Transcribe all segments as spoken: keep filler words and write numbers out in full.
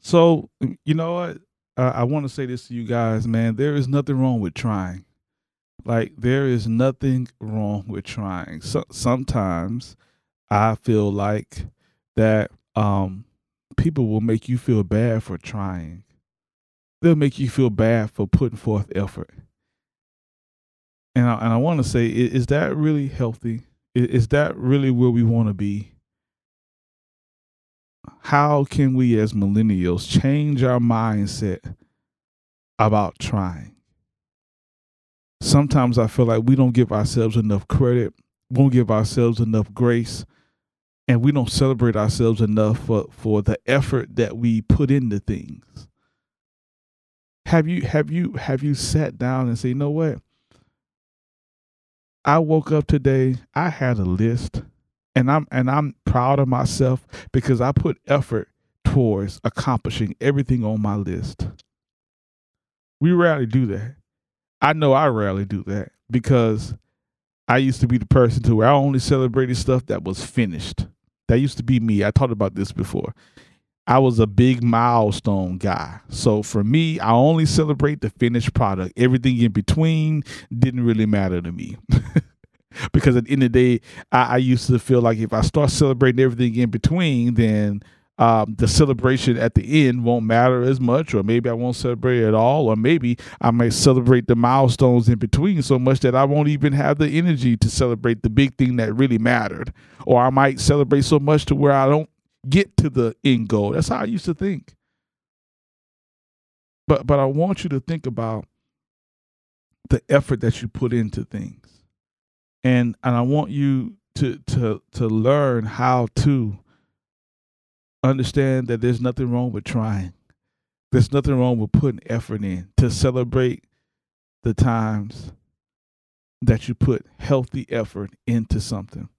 So, mm, you know what? Uh, I want to say this to you guys, man. There is nothing wrong with trying. Like, there is nothing wrong with trying. So, sometimes I feel like that um, people will make you feel bad for trying. They'll make you feel bad for putting forth effort. And I, and I want to say, i- is that really healthy? I- Is that really where we want to be? How can we as millennials change our mindset about trying? Sometimes I feel like we don't give ourselves enough credit, we don't give ourselves enough grace, and we don't celebrate ourselves enough for, for the effort that we put into things. Have you have you have you sat down and say, you know what? I woke up today, I had a list, and I'm and I'm proud of myself because I put effort towards accomplishing everything on my list. We rarely do that. I know I rarely do that because I used to be the person to where I only celebrated stuff that was finished. That used to be me. I talked about this before. I was a big milestone guy. So for me, I only celebrate the finished product. Everything in between didn't really matter to me. Because at the end of the day, I, I used to feel like if I start celebrating everything in between, then um, the celebration at the end won't matter as much, or maybe I won't celebrate at all, or maybe I might celebrate the milestones in between so much that I won't even have the energy to celebrate the big thing that really mattered, or I might celebrate so much to where I don't get to the end goal. That's how I used to think. But but I want you to think about the effort that you put into things. And and I want you to to to learn how to understand that there's nothing wrong with trying. There's nothing wrong with putting effort in to celebrate the times that you put healthy effort into something.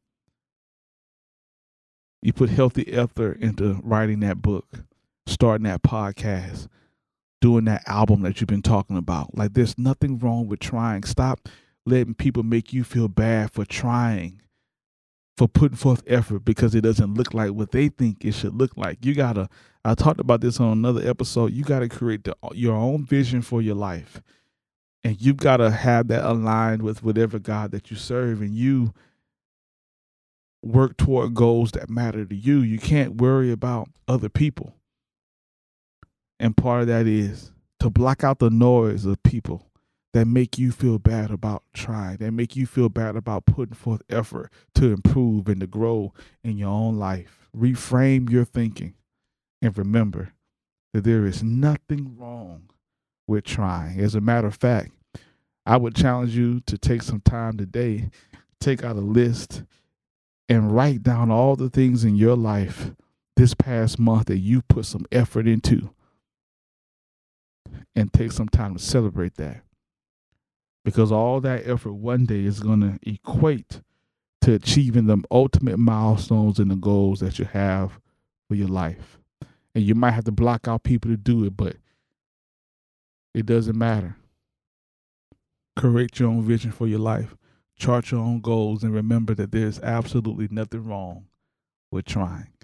You put healthy effort into writing that book, starting that podcast, doing that album that you've been talking about. Like, there's nothing wrong with trying. Stop letting people make you feel bad for trying, for putting forth effort because it doesn't look like what they think it should look like. You gotta, I talked about this on another episode, you gotta create the, your own vision for your life. And you've gotta have that aligned with whatever God that you serve, and you work toward goals that matter to you. You can't worry about other people. And part of that is to block out the noise of people that make you feel bad about trying, that make you feel bad about putting forth effort to improve and to grow in your own life. Reframe your thinking and remember that there is nothing wrong with trying. As a matter of fact, I would challenge you to take some time today, take out a list and write down all the things in your life this past month that you put some effort into, and take some time to celebrate that. Because all that effort one day is going to equate to achieving the ultimate milestones and the goals that you have for your life. And you might have to block out people to do it, but it doesn't matter. Create your own vision for your life, chart your own goals, and remember that there's absolutely nothing wrong with trying.